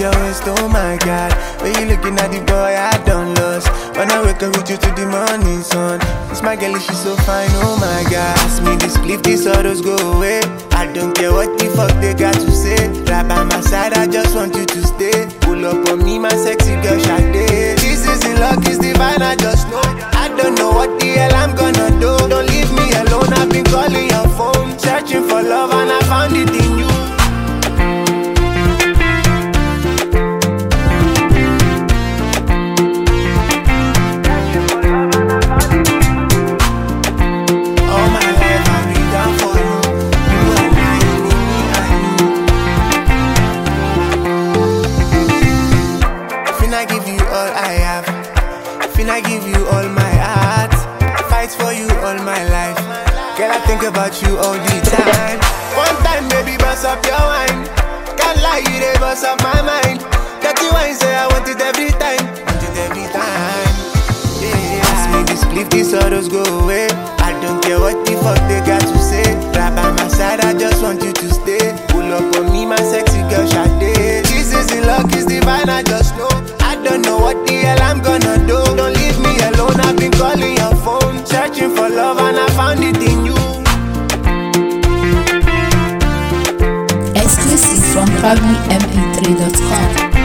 your waist, oh my God. When you looking at the boy, I done lost. When I wake up with you to the morning sun. It's my girl, she's so fine, oh my God. Ask me this cliff, these sorrows go away. I don't care what the fuck they got to say. Right by my side, I just want you to stay. Pull up on me, my sexy girl, Sade. This isn't luck, it's divine, I just know. I don't know what the hell I'm gonna do. Don't leave me alone, I've been calling your phone. Searching for love and I found it in you. I give you all my heart, fight for you all my life. Girl, I think about you all the time. One time, baby, bust up your wine. Can't lie, you they bust up my mind. Dirty wine, say I want it every time. Want it every time. Yeah, ask me this cliff, these sorrows go away. I don't care what the fuck they got to say. Right by my side, I just want you to stay. Pull up on me, my sexy girl, Sade. This isn't luck, it's divine, I just know. I don't know what the hell I'm gonna do. Don't leave me alone, I've been calling your phone. Searching for love and I found it in you. Exclusive from ProgMeMP3.com.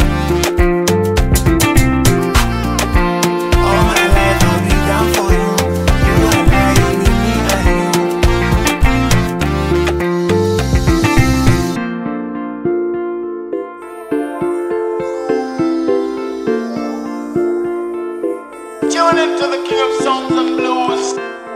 All my life I'll be down for you. You and I, you, me Tune into the King of Sounds and Blues.